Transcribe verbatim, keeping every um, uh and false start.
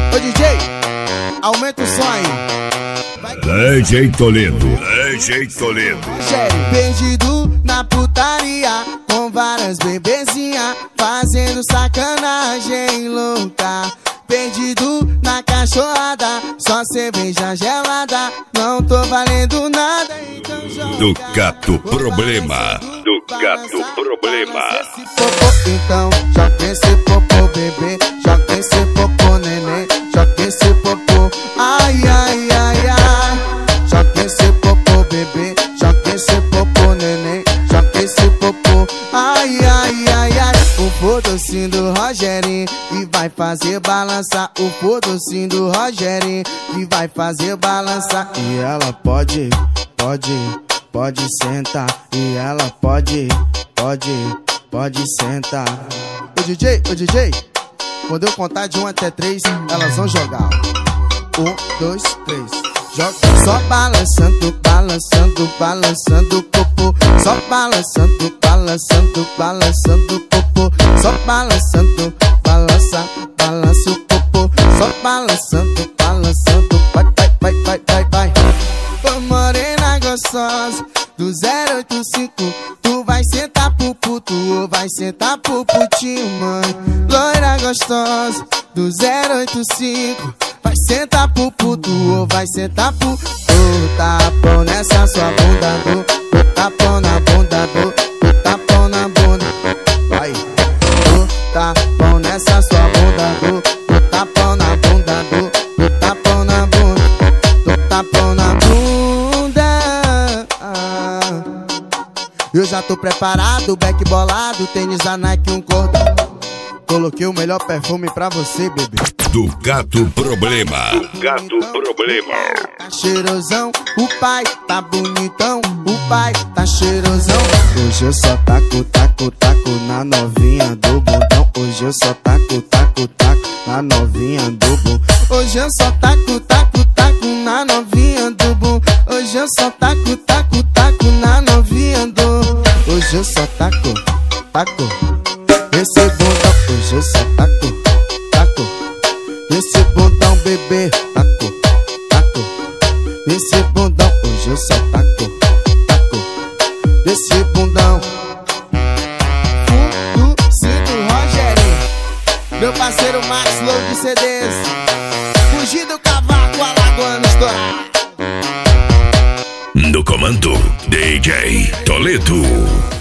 Ô D J, aumenta o som aí. D J Toledo, D J Toledo. Perdido na putaria, com várias bebezinhas, fazendo sacanagem louca. Perdido na cachorrada, só cerveja gelada, não tô valendo nada, então joga. Do Gato Problema, do Gato Problema. Então joga esse popô, bebê, joga esse popô, neném, joga esse popô, ai, ai, ai, ai. Joga esse popô, bebê, joga esse popô, neném, joga esse popô, ai, ai, ai, ai. O podocinho do Rogerinho que vai fazer balançar, o podocinho do Rogerinho que vai fazer balançar. E ela pode, pode, pode sentar. E ela pode, pode, pode sentar. Ô D J, ô D J, quando eu contar de um até três, elas vão jogar. Um, dois, três. Joga só balançando, balançando, balançando o popô. Só balançando, balançando, balançando o popô. Só balançando, balança, balança o popô. Só balançando, balançando, vai, vai, vai, vai, vai, vai. Ô morena gostosa do zero oito cinco, tu vai sentar pro puto ou vai sentar pro putinho, mãe? Loira gostosa do zero oito cinco, vai sentar pro puto ou vai sentar pro... Do tapão nessa sua bunda, do, do tapão na bunda, do, do tapão na bunda. Vai. Do tapão nessa sua bunda, do, do tapão na bunda, do, do tapão na bunda, do tapão na bunda. Ah. Eu já tô preparado, back bolado, tênis da Nike, um cordão. Coloquei o melhor perfume pra você, bebê. Do Gato Problema, do Gato Problema. Tá cheirosão, o pai tá bonitão, o pai tá cheirosão. Hoje eu só taco, taco, taco na novinha do bundão. Hoje eu só taco, taco, taco na novinha do bundão. Hoje eu só taco, taco, taco na novinha do bundão. Hoje eu só taco, taco, taco na novinha do. Hoje eu só taco, taco esse bundão. Hoje eu só taco, taco esse bundão, bebê. Taco, taco esse bundão. Hoje eu só taco, taco esse bundão. Fundo do Rogerinho, meu parceiro Max Low de C Ds. Fugir do cavaco, alagoano estourar. No comando, D J Toledo.